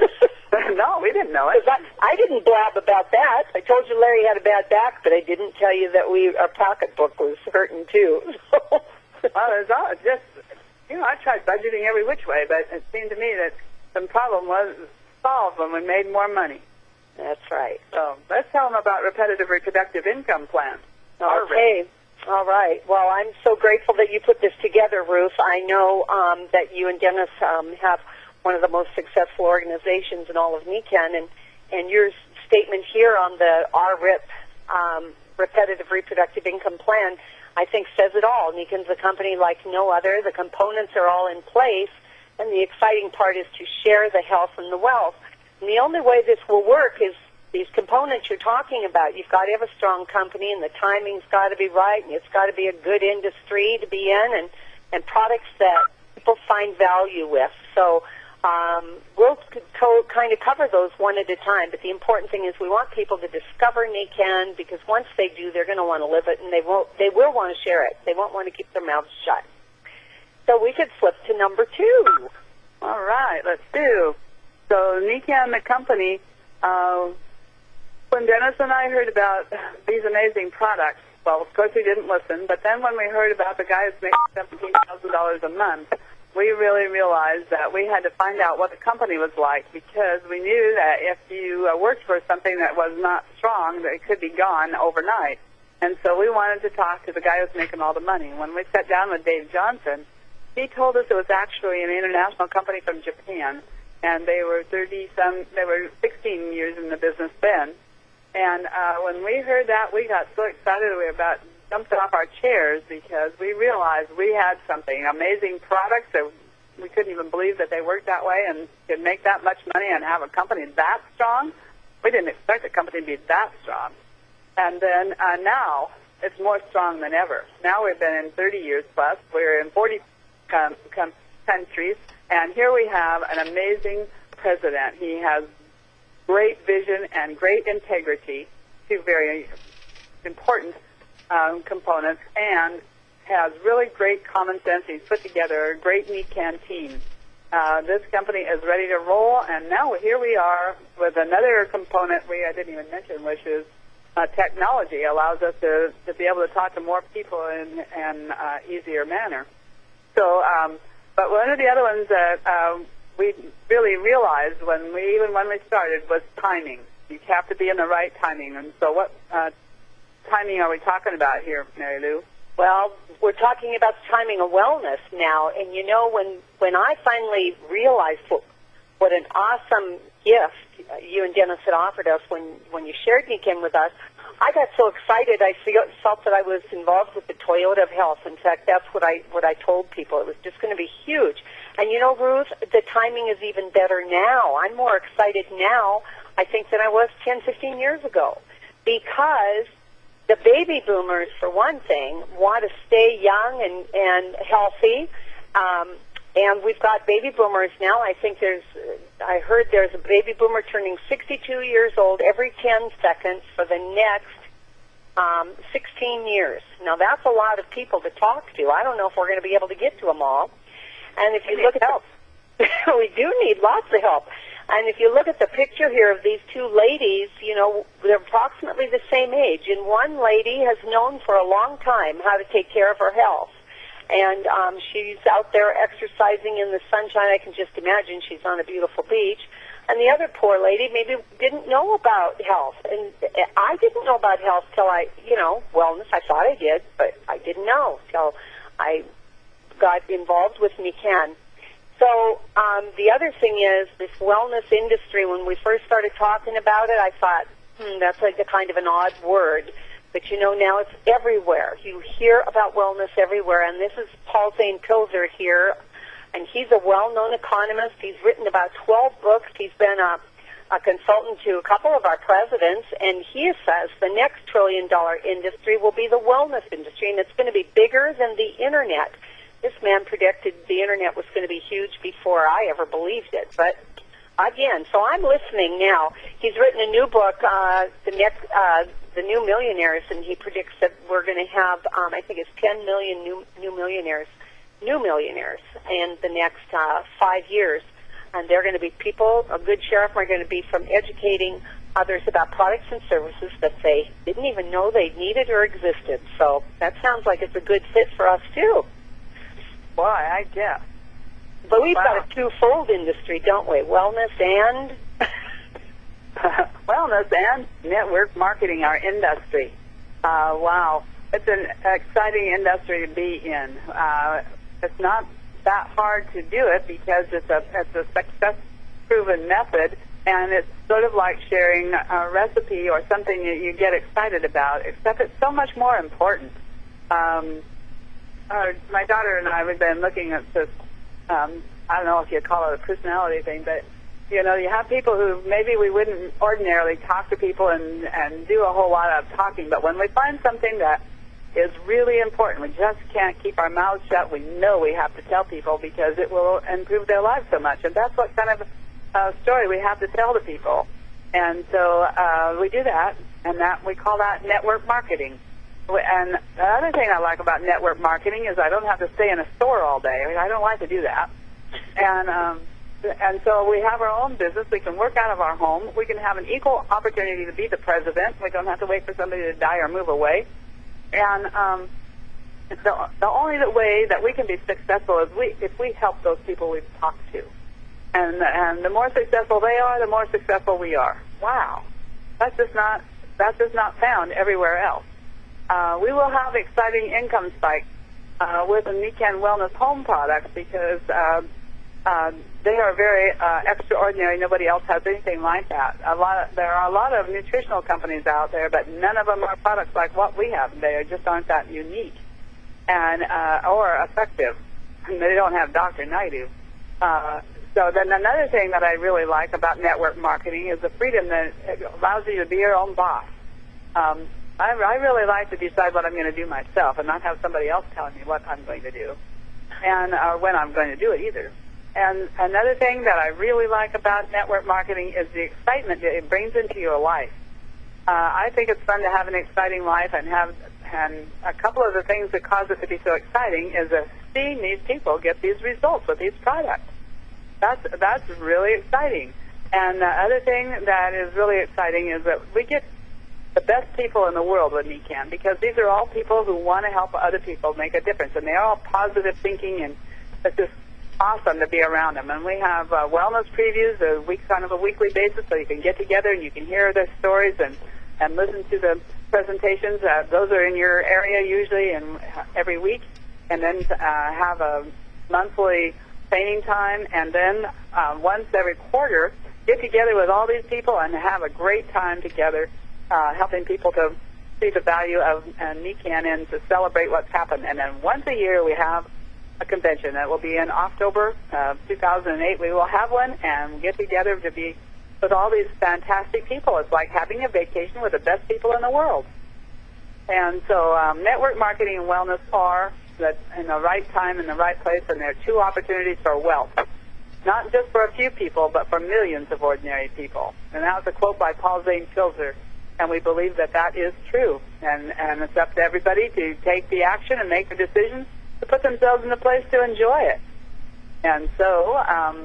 No, we didn't know it. I, I didn't blab about that. I told you Larry had a bad back, but I didn't tell you that we our pocketbook was hurting too. Well, it's all just, you know, I tried budgeting every which way, but it seemed to me that the problem was solved when we made more money. That's right. So let's tell them about repetitive reproductive income plan. Okay. All right. Well, I'm so grateful that you put this together, Ruth. I know um, that you and Dennis um, have one of the most successful organizations in all of Nican, and, and your statement here on the R R I P, um, Repetitive Reproductive Income Plan, I think says it all. Nican's a company like no other. The components are all in place and the exciting part is to share the health and the wealth. And the only way this will work is these components you're talking about. You've got to have a strong company, and the timing's got to be right, and it's got to be a good industry to be in, and, and products that people find value with. So um, we'll co- kind of cover those one at a time, but the important thing is we want people to discover Nican, because once they do, they're going to want to live it, and they won't. They will want to share it. They won't want to keep their mouths shut. So we could flip to number two. All right, let's do. So Nican, the company, uh, when Dennis and I heard about these amazing products, well, of course we didn't listen, but then when we heard about the guy who's making seventeen thousand dollars a month, we really realized that we had to find out what the company was like, because we knew that if you uh, worked for something that was not strong, that it could be gone overnight. And so we wanted to talk to the guy who's making all the money. When we sat down with Dave Johnson, he told us it was actually an international company from Japan, and they were thirty some, they were sixteen years in the business then. And uh, when we heard that, we got so excited we about jumped off our chairs, because we realized we had something, amazing products that we couldn't even believe that they worked that way and could make that much money and have a company that strong. We didn't expect the company to be that strong. And then uh, now it's more strong than ever. Now we've been in thirty years plus. We're in forty com- com- countries, and here we have an amazing president. He has great vision and great integrity, two very important um, components, and has really great common sense. He's put together a great Nican team. Uh, this company is ready to roll, and now here we are with another component we I didn't even mention, which is uh, technology. Allows us to, to be able to talk to more people in an uh, easier manner. So, um, but one of the other ones that uh, we really realized when we, even when we started, was timing. You have to be in the right timing. And so what uh, timing are we talking about here, Mary Lou? Well, we're talking about the timing of wellness now. And, you know, when, when I finally realized what, what an awesome gift you and Dennis had offered us when, when you shared Nican with us, I got so excited. I felt that I was involved with the Toyota of health. In fact, that's what I what I told people. It was just going to be huge. And you know, Ruth, the timing is even better now. I'm more excited now, I think, than I was ten, fifteen years ago, because the baby boomers, for one thing, want to stay young and and healthy. Um, and we've got baby boomers now. I think there's, I heard there's a baby boomer turning sixty-two years old every ten seconds for the next um, sixteen years. Now, that's a lot of people to talk to. I don't know if we're going to be able to get to them all. And if you look at help, we do need lots of help. And if you look at the picture here of these two ladies, you know, they're approximately the same age. And one lady has known for a long time how to take care of her health. And um, she's out there exercising in the sunshine. I can just imagine she's on a beautiful beach. And the other poor lady maybe didn't know about health. And I didn't know about health till I, you know, wellness. I thought I did, but I didn't know till I got involved with Nican. So um, the other thing is this wellness industry. When we first started talking about it, I thought, hmm, that's like a kind of an odd word. But, you know, now it's everywhere. You hear about wellness everywhere. And this is Paul Zane Pilzer here, and he's a well-known economist. He's written about twelve books. He's been a, a consultant to a couple of our presidents, and he says the next trillion-dollar industry will be the wellness industry, and it's going to be bigger than the Internet. This man predicted the Internet was going to be huge before I ever believed it. But, again, so I'm listening now. He's written a new book, uh, the next... Uh, the new millionaires, and he predicts that we're going to have, um, I think it's ten million new new millionaires, new millionaires in the next uh, five years. And they're going to be people, a good share of them are going to be from educating others about products and services that they didn't even know they needed or existed. So that sounds like it's a good fit for us, too. Boy, I guess. But we've wow. got a two-fold industry, don't we? Wellness and... wellness and network marketing, our industry. Uh, wow. It's an exciting industry to be in. Uh, it's not that hard to do it because it's a, it's a success-proven method, and it's sort of like sharing a recipe or something that you get excited about, except it's so much more important. Um, uh, my daughter and I have been looking at this um, I don't know if you call it a personality thing, but, you know, you have people who maybe we wouldn't ordinarily talk to people and, and do a whole lot of talking, but when we find something that is really important, we just can't keep our mouths shut. We know we have to tell people because it will improve their lives so much, and that's what kind of uh, story we have to tell to people. And so uh, we do that, and that we call that network marketing. And the other thing I like about network marketing is I don't have to stay in a store all day. I mean, I don't like to do that. And um, and so we have our own business. We can work out of our home. We can have an equal opportunity to be the president. We don't have to wait for somebody to die or move away. And um, the, the only way that we can be successful is we if we help those people we've talked to. And and the more successful they are, the more successful we are. Wow, that's just not that's just not found everywhere else. Uh, we will have exciting income spikes uh, with the Nikan Wellness Home products because uh, uh, they are very uh, extraordinary. Nobody else has anything like that. A lot of, there are a lot of nutritional companies out there, but none of them are products like what we have. They just aren't that unique and uh, or effective. And they don't have Doctor Naidu. Uh, so then another thing that I really like about network marketing is the freedom that it allows you to be your own boss. Um, I, I really like to decide what I'm going to do myself and not have somebody else telling me what I'm going to do and uh, when I'm going to do it either. And another thing that I really like about network marketing is the excitement that it brings into your life. Uh, I think it's fun to have an exciting life and have and a couple of the things that cause it to be so exciting is uh, seeing these people get these results with these products. That's, that's really exciting. And the other thing that is really exciting is that we get the best people in the world with Nikan because these are all people who want to help other people make a difference, and they're all positive thinking, and it's just awesome to be around them. And we have uh, wellness previews a week, kind of a weekly basis, so you can get together and you can hear their stories and, and listen to the presentations. Uh, those are in your area usually and every week, and then uh, have a monthly training time, and then uh, once every quarter get together with all these people and have a great time together. Uh, helping people to see the value of uh, Nikan and to celebrate what's happened. And then once a year we have a convention that will be in October uh, two thousand eight. We will have one and get together to be with all these fantastic people. It's like having a vacation with the best people in the world. And so um, network marketing and wellness are that in the right time, in the right place, and there are two opportunities for wealth. Not just for a few people, but for millions of ordinary people. And that was a quote by Paul Zane Pilzer. And we believe that that is true. And, and it's up to everybody to take the action and make the decision to put themselves in a place to enjoy it. And so um,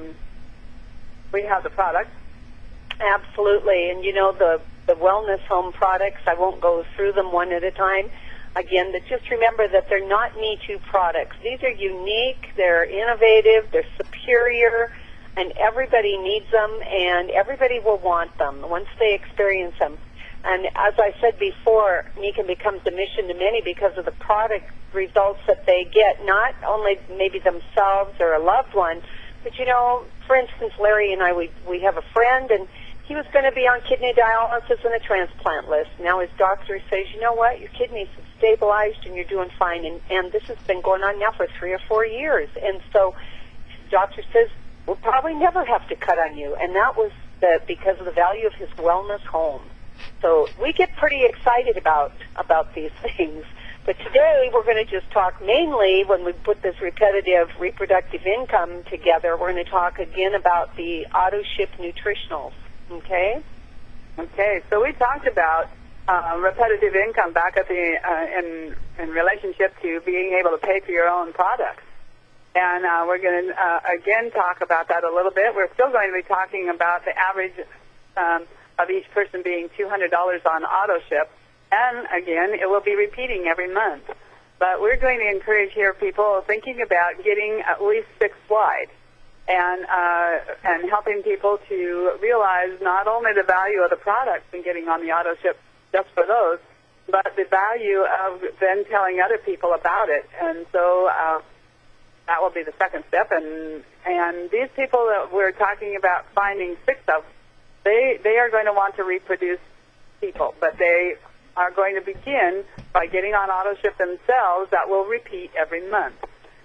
we have the products. Absolutely. And, you know, the, the wellness home products, I won't go through them one at a time. Again, but just remember that they're not Me Too products. These are unique, they're innovative, they're superior, and everybody needs them, and everybody will want them once they experience them. And as I said before, Nikan becomes a mission to many because of the product results that they get, not only maybe themselves or a loved one, but, you know, for instance, Larry and I, we, we have a friend, and he was going to be on kidney dialysis and a transplant list. Now his doctor says, you know what, your kidneys have stabilized and you're doing fine. And, and this has been going on now for three or four years. And so his doctor says, we'll probably never have to cut on you. And that was the, because of the value of his wellness home. So we get pretty excited about about these things. But today we're going to just talk mainly, when we put this repetitive reproductive income together, we're going to talk again about the auto-ship nutritionals. Okay? Okay, so we talked about uh, repetitive income back at the uh, in, in relationship to being able to pay for your own products. And uh, we're going to, uh, again, talk about that a little bit. We're still going to be talking about the average um, of each person being two hundred dollars on auto ship. And, again, it will be repeating every month. But we're going to encourage here people thinking about getting at least six slides and, uh, and helping people to realize not only the value of the products and getting on the auto ship just for those, but the value of then telling other people about it. And so uh, that will be the second step. And, and these people that we're talking about finding six of, They they are going to want to reproduce people, but they are going to begin by getting on auto ship themselves. That will repeat every month.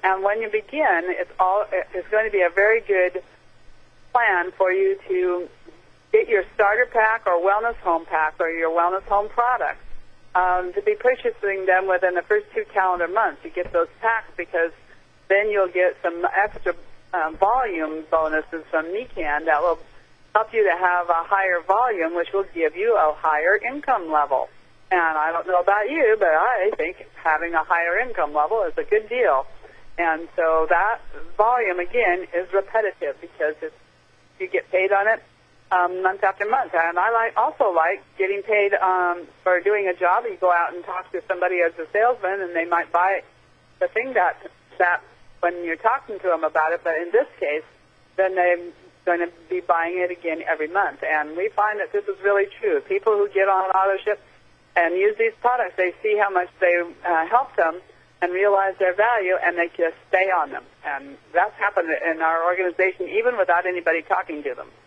And when you begin, it's all it's going to be a very good plan for you to get your starter pack or wellness home pack or your wellness home products. Um, to be purchasing them within the first two calendar months. You get those packs because then you'll get some extra um, volume bonuses from NECAN that will help you to have a higher volume, which will give you a higher income level. And I don't know about you, but I think having a higher income level is a good deal. And so that volume, again, is repetitive because it's, you get paid on it Um, month after month, and I like also like getting paid um, for doing a job. You go out and talk to somebody as a salesman, and they might buy the thing that that when you're talking to them about it. But in this case, then they're going to be buying it again every month. And we find that this is really true. People who get on AutoShip and use these products, they see how much they uh, help them and realize their value, and they just stay on them. And that's happened in our organization, even without anybody talking to them.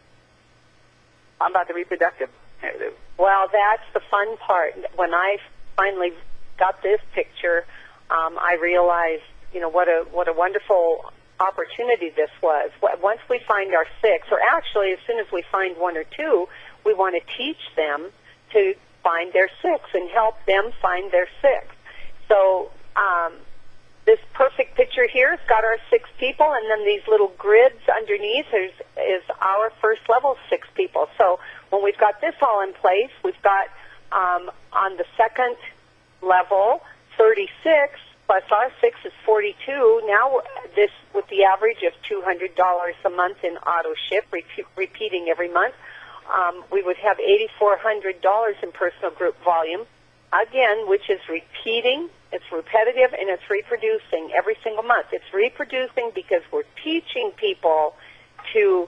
How about the reproductive? Well, that's the fun part. When I finally got this picture, um, I realized, you know, what a what a wonderful opportunity this was. Once we find our six, or actually as soon as we find one or two, we want to teach them to find their six and help them find their six. So um, this perfect picture here has got our six people, and then these little grids underneath is, is our first level six people. So when we've got this all in place, we've got um, on the second level thirty-six, plus our six is forty-two. Now this, with the average of two hundred dollars a month in auto ship, re- repeating every month, um, we would have eight thousand four hundred dollars in personal group volume, again, which is repeating. It's repetitive, and it's reproducing every single month. It's reproducing because we're teaching people to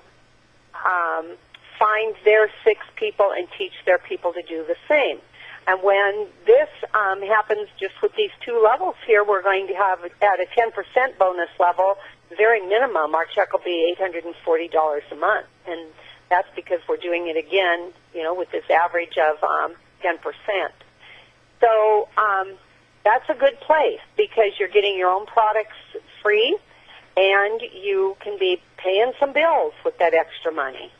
um, find their six people and teach their people to do the same. And when this um, happens just with these two levels here, we're going to have, at a ten percent bonus level, very minimum, our check will be eight hundred forty dollars a month. And that's because we're doing it again, you know, with this average of um, ten percent. So um, that's a good place because you're getting your own products free, and you can be paying some bills with that extra money.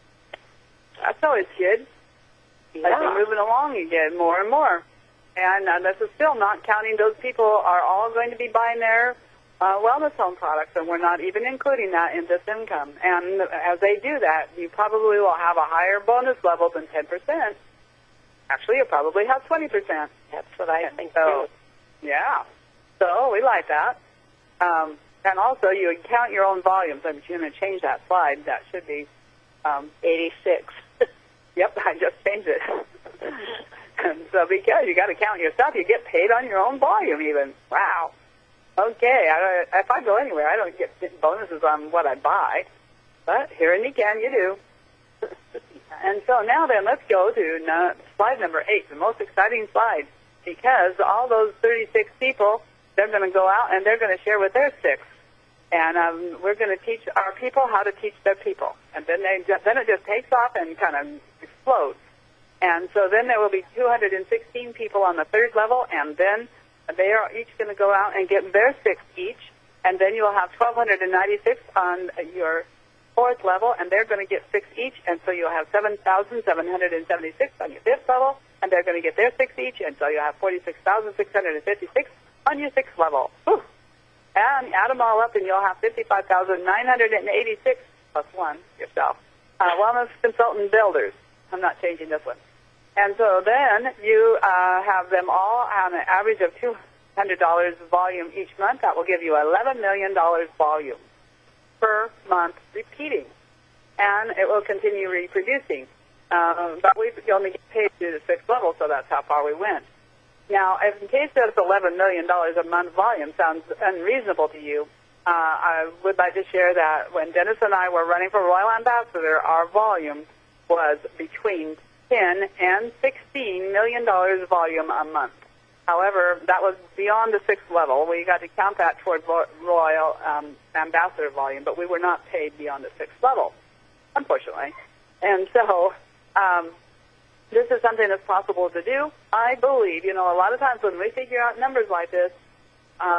That's always good. Yeah. As we're moving along, you get more and more. And uh, this is still not counting those people are all going to be buying their uh, wellness home products, and we're not even including that in this income. And as they do that, you probably will have a higher bonus level than ten percent. Actually, you'll probably have twenty percent. That's what I think, so, too. Yeah. So we like that. Um, and also, you would count your own volumes. I'm going to change that slide. That should be um, eighty-six. Yep, I just changed it. And so because you got to count your stuff, you get paid on your own volume even. Wow. Okay, I, if I go anywhere, I don't get bonuses on what I buy. But here in NECAN, you do. And so now then, let's go to no, slide number eight, the most exciting slide, because all those thirty-six people, they're going to go out and they're going to share with their six. And um, we're going to teach our people how to teach their people. And then they then it just takes off and kind of explodes. And so then there will be two hundred sixteen people on the third level, and then they are each going to go out and get their six each. And then you'll have twelve ninety-six on your fourth level, and they're going to get six each. And so you'll have seven thousand seven hundred seventy-six on your fifth level, and they're going to get their six each. And so you'll have forty-six thousand six hundred fifty-six on your sixth level. Whew. And add them all up, and you'll have fifty-five thousand nine hundred eighty-six plus one yourself. Uh, wellness consultant builders. I'm not changing this one. And so then you uh, have them all on an average of two hundred dollars volume each month. That will give you eleven million dollars volume per month repeating. And it will continue reproducing. Uh, but we only get paid to the sixth level, so that's how far we went. Now, if in case this eleven million dollars a month volume sounds unreasonable to you, uh, I would like to share that when Dennis and I were running for Royal Ambassador, our volume was between ten and sixteen million dollars volume a month. However, that was beyond the sixth level. We got to count that toward Royal um, Ambassador volume, but we were not paid beyond the sixth level, unfortunately. And so um, this is something that's possible to do. I believe, you know, a lot of times when we figure out numbers like this, um,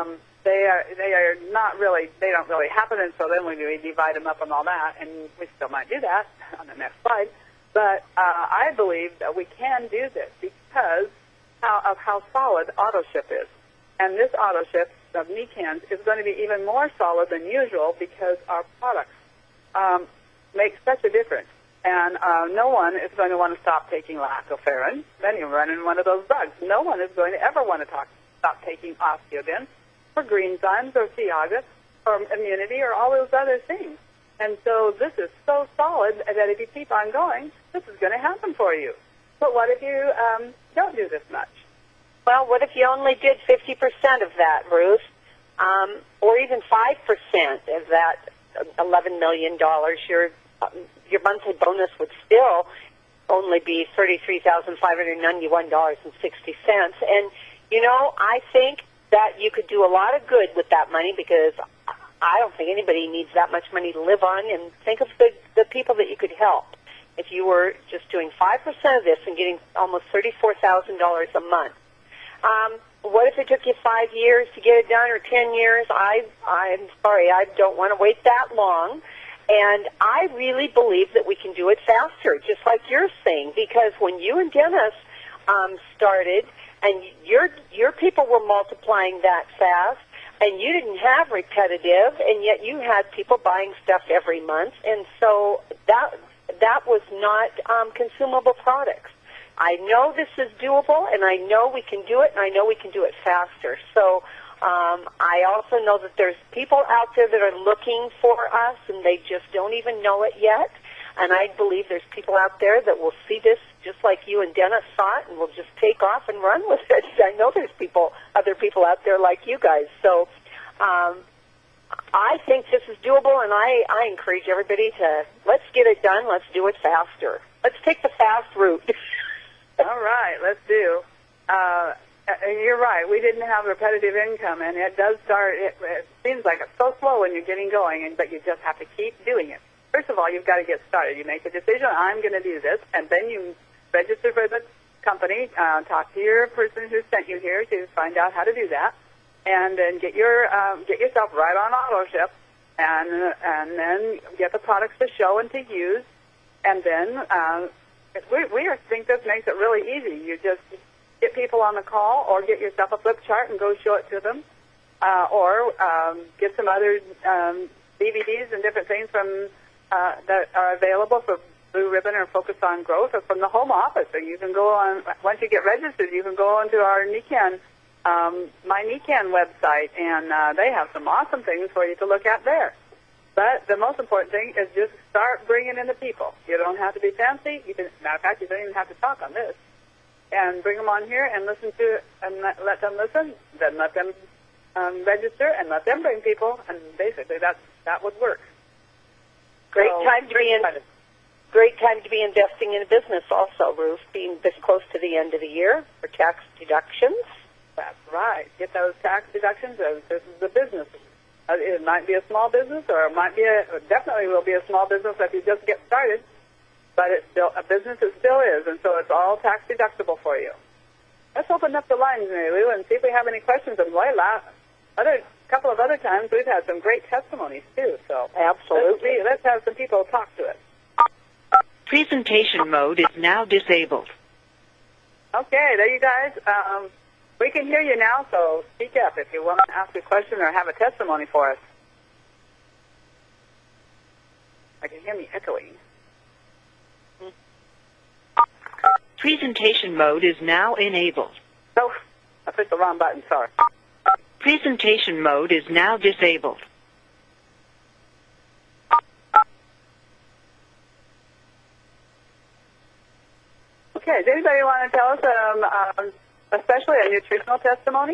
they are they are not really they don't really happen, and so then we, we divide them up and all that, and we still might do that on the next slide. But uh, I believe that we can do this because how, of how solid AutoShip is, and this AutoShip of Nicans is going to be even more solid than usual because our products um, make such a difference. And uh, no one is going to want to stop taking lactoferrin. Then you run into one of those bugs. No one is going to ever want to talk, stop taking osteogen or greenzymes or Cialis or immunity or all those other things. And so this is so solid that if you keep on going, this is going to happen for you. But what if you um, don't do this much? Well, what if you only did fifty percent of that, Ruth, um, or even five percent of that eleven million dollars? Your um, your monthly bonus would still only be thirty-three thousand five hundred ninety-one dollars and sixty cents. And, you know, I think that you could do a lot of good with that money because I don't think anybody needs that much money to live on. And think of the, the people that you could help if you were just doing five percent of this and getting almost thirty-four thousand dollars a month. Um, what if it took you five years to get it done or ten years? I, I'm sorry, I don't want to wait that long. And I really believe that we can do it faster, just like you're saying, because when you and Dennis um, started and your your people were multiplying that fast, and you didn't have repetitive, and yet you had people buying stuff every month, and so that that was not um, consumable products. I know this is doable, and I know we can do it, and I know we can do it faster. So um, I also know that there's people out there that are looking for us, and they just don't even know it yet. And I believe there's people out there that will see this just like you and Dennis saw it, and will just take off and run with it. I know there's people, other people out there like you guys. So um, I think this is doable, and I, I encourage everybody to let's get it done. Let's do it faster. Let's take the fast route. All right, let's do. Uh, you're right. We didn't have repetitive income, and it does start. It, it seems like it's so slow when you're getting going, and but you just have to keep doing it. First of all, you've got to get started. You make the decision, I'm going to do this, and then you register for the company, uh, talk to your person who sent you here to find out how to do that, and then get your um, get yourself right on AutoShip, and and then get the products to show and to use, and then uh, we we think this makes it really easy. You just get people on the call, or get yourself a flip chart and go show it to them, uh, or um, get some other um, D V Ds and different things from. Uh, that are available for Blue Ribbon or Focus on Growth, or from the home office. So you can go on, once you get registered, you can go onto our Nican, um, my Nican website, and uh, they have some awesome things for you to look at there. But the most important thing is just start bringing in the people. You don't have to be fancy. You can, matter of fact, you don't even have to talk on this. And bring them on here and listen to, and let, let them listen, then let them um, register, and let them bring people, and basically that's, that would work. Great so, time to be in. Great time to be investing in a business, also, Ruth. Being this close to the end of the year for tax deductions. That's right. Get those tax deductions. This is a business. It might be a small business, or it might be a definitely will be a small business if you just get started. But it's still a business. It still is, and so it's all tax deductible for you. Let's open up the lines, Mary Lou, and see if we have any questions of Loyola. Other. A couple of other times we've had some great testimonies too, so absolutely. Let's, let's have some people talk to us. Presentation mode is now disabled. Okay, there you guys. Um, we can hear you now, so speak up if you want to ask a question or have a testimony for us. I can hear me echoing. Presentation mode is now enabled. Oh, I pushed the wrong button, sorry. Presentation mode is now disabled. Okay, does anybody want to tell us, um, um, especially a nutritional testimony?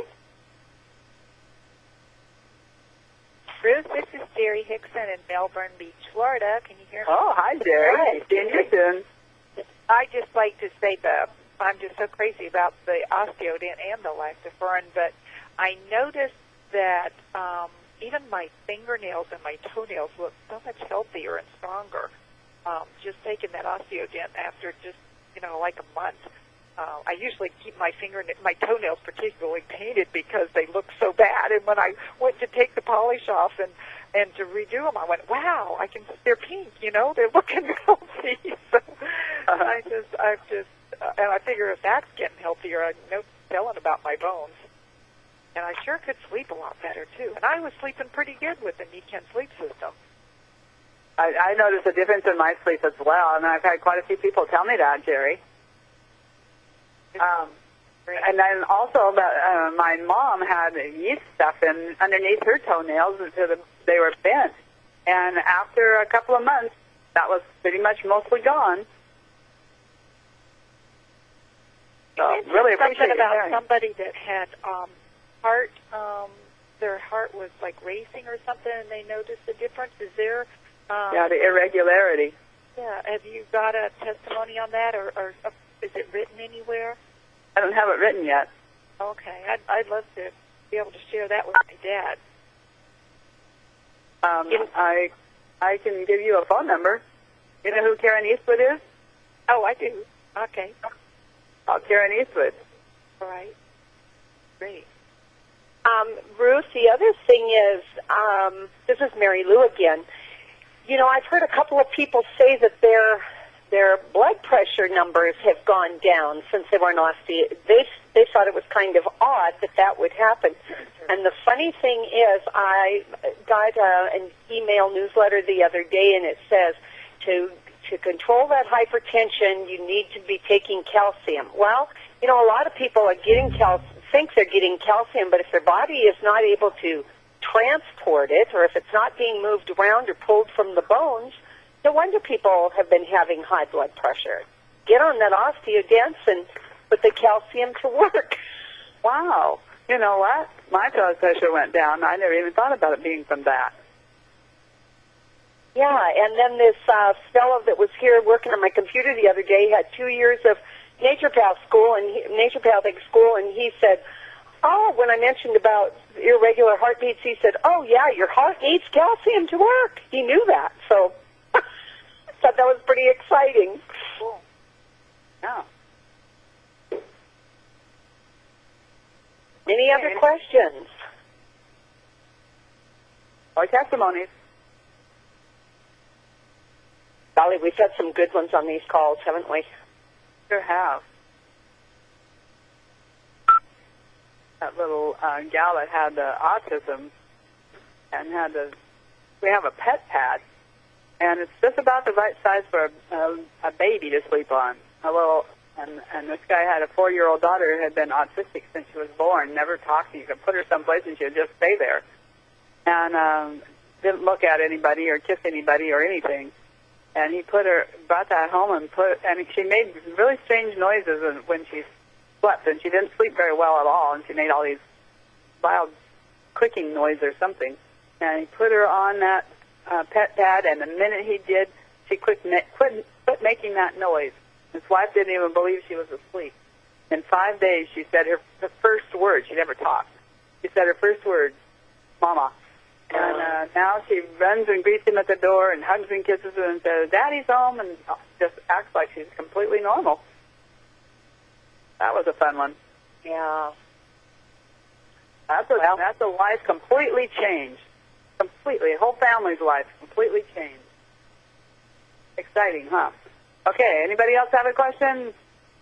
Ruth, this is Jerry Hickson in Melbourne Beach, Florida. Can you hear me? Oh, hi, Jerry. Hi. Seeing you soon. I just like to say that I'm just so crazy about the osteodent and the lactoferrin, but I noticed that um, even my fingernails and my toenails look so much healthier and stronger um, just taking that osteodent after just, you know, like a month. uh, I usually keep my finger, my toenails particularly painted because they look so bad. And when I went to take the polish off and and to redo them, I went, wow, I can. They're pink, you know, they're looking healthy. So uh-huh. I just, I've just, uh, and I figure if that's getting healthier, I'm no telling about my bones. And I sure could sleep a lot better too. And I was sleeping pretty good with the Nikken sleep system. I, I noticed a difference in my sleep as well, and I've had quite a few people tell me that, Jerry. Um, and then also, that, uh, my mom had yeast stuff in underneath her toenails until the, they were bent. And after a couple of months, that was pretty much mostly gone. So really appreciate something about sharing. Somebody that had um, heart, um, their heart was like racing or something, and they noticed a difference. Is there? Um, yeah, the irregularity. Yeah. Have you got a testimony on that, or, or uh, is it written anywhere? I don't have it written yet. Okay. I'd, I'd love to be able to share that with my dad. Um, I I can give you a phone number. You know who Karen Eastwood is? Oh, I do. Okay. Oh, Karen Eastwood. All right. Great. Um, Ruth, the other thing is, um, this is Mary Lou again. You know, I've heard a couple of people say that their their blood pressure numbers have gone down since they were on osteo. They they thought it was kind of odd that that would happen. And the funny thing is, I got uh, an email newsletter the other day, and it says to to control that hypertension, you need to be taking calcium. Well, you know, a lot of people are getting calcium, think they're getting calcium, but if their body is not able to transport it, or if it's not being moved around or pulled from the bones, no wonder people have been having high blood pressure. Get on that osteodense and put the calcium to work. Wow. You know what? My blood pressure went down. I never even thought about it being from that. Yeah, and then this uh, fellow that was here working on my computer the other day had two years of naturopath school and he, naturopathic school, and he said, oh, when I mentioned about irregular heartbeats, he said, oh, yeah, your heart needs calcium to work. He knew that, so I thought that was pretty exciting. Cool. Yeah. Any other Any questions? Or testimonies? Golly, we've had some good ones on these calls, haven't we? Sure have. That little uh, gal that had uh, autism and had a, we have a pet pad, and it's just about the right size for a, a, a baby to sleep on. A little, and, and this guy had a four-year-old daughter who had been autistic since she was born, never talked. You could put her someplace and she would just stay there, and um, didn't look at anybody or kiss anybody or anything. And he put her, brought that home and put, and she made really strange noises when she slept, and she didn't sleep very well at all, and she made all these loud clicking noise or something. And he put her on that uh, pet pad, and the minute he did, she quit, quit, quit making that noise. His wife didn't even believe she was asleep. In five days, she said her, her first word. She never talked. She said her first word, Mama. And uh, now she runs and greets him at the door and hugs and kisses him and says, Daddy's home, and just acts like she's completely normal. That was a fun one. Yeah. That's a, well, that's a life completely changed. Completely. A whole family's life completely changed. Exciting, huh? Okay, anybody else have a question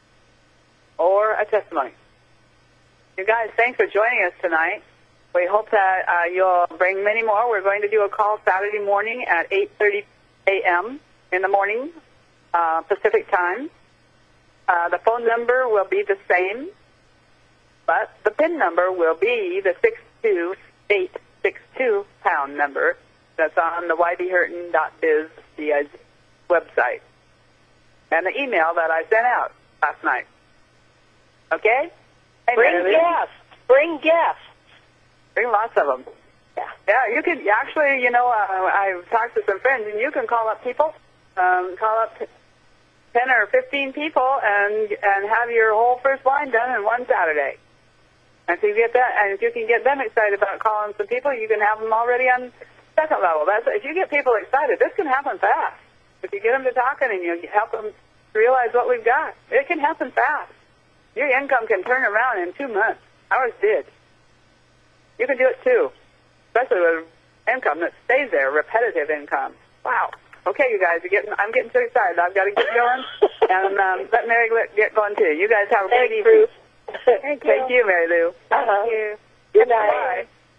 or a testimony? You guys, thanks for joining us tonight. We hope that uh, you'll bring many more. We're going to do a call Saturday morning at eight thirty a.m. in the morning, uh, Pacific time. Uh, the phone number will be the same, but the PIN number will be the six two eight six two pound number that's on the y b hurton dot biz website and the email that I sent out last night. Okay? Hey, Bring Mary, guests. Bring guests. Bring lots of them. Yeah. Yeah, you could actually, you know, uh, I've talked to some friends, and you can call up people, um, call up ten or fifteen people, and and have your whole first line done in one Saturday. And if you get that, and if you can get them excited about calling some people, you can have them already on second level. That's if you get people excited, this can happen fast. If you get them to talking and you help them realize what we've got, it can happen fast. Your income can turn around in two months. Ours did. You can do it too, especially with income that stays there, repetitive income. Wow. Okay, you guys, you're getting, I'm getting so excited. I've got to get going, and um, let Mary get going too. You guys have a great evening. Thank you. Thank you, Mary Lou. Uh-huh. Thank you. Good night. Bye.